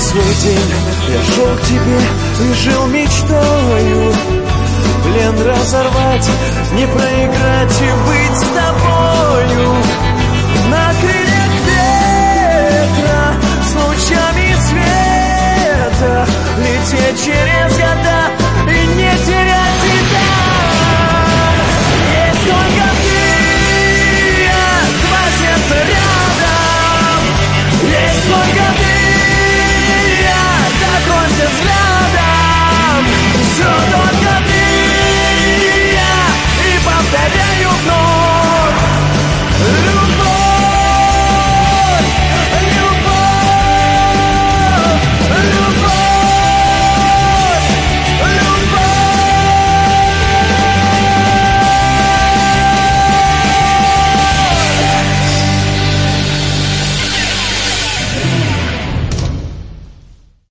свой день я шел к тебе и жил мечтою. Плен разорвать, не проиграть и быть с тобой.